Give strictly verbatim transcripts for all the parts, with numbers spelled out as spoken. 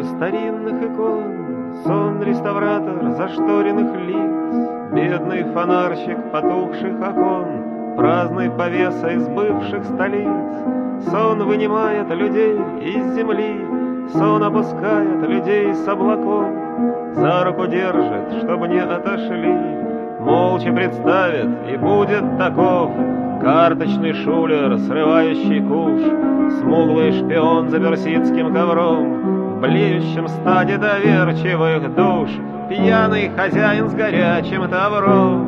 болью старинных икон, сон реставратор зашторенных лиц, бедный фонарщик потухших окон, праздный повеса из бывших столиц. Сон вынимает людей из земли, сон опускает людей с облаков, за руку держит, чтобы не отошли, молча представит и будет таков. Карточный шулер, срывающий куш, смуглый шпион за персидским ковром, в блеющем стаде доверчивых душ, пьяный хозяин с горячим тавром.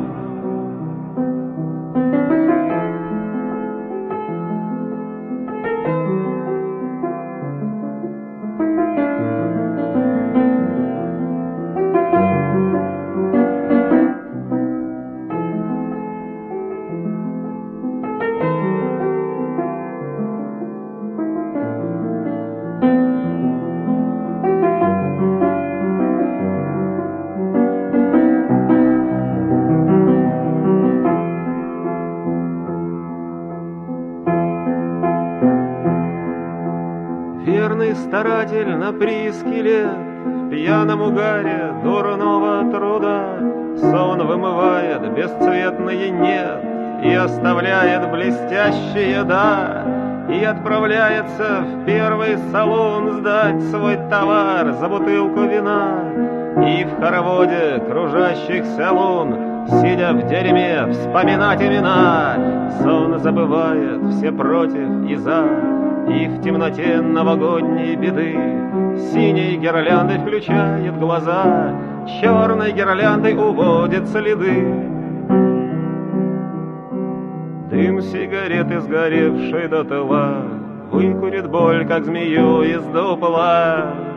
Верный старатель на прииске лет, в пьяном угаре дурного труда, сон вымывает бесцветные «нет» и оставляет блестящие «да», и отправляется в первый салон сдать свой товар за бутылку вина. И в хороводе кружащихся лун, сидя в дерьме, вспоминать имена. Сон забывает все против и за, и в темноте новогодней беды синей гирляндой включает глаза, черной гирляндой уводит следы. Дым сигареты, сгоревшей дотла, выкурит боль, как змею из дупла.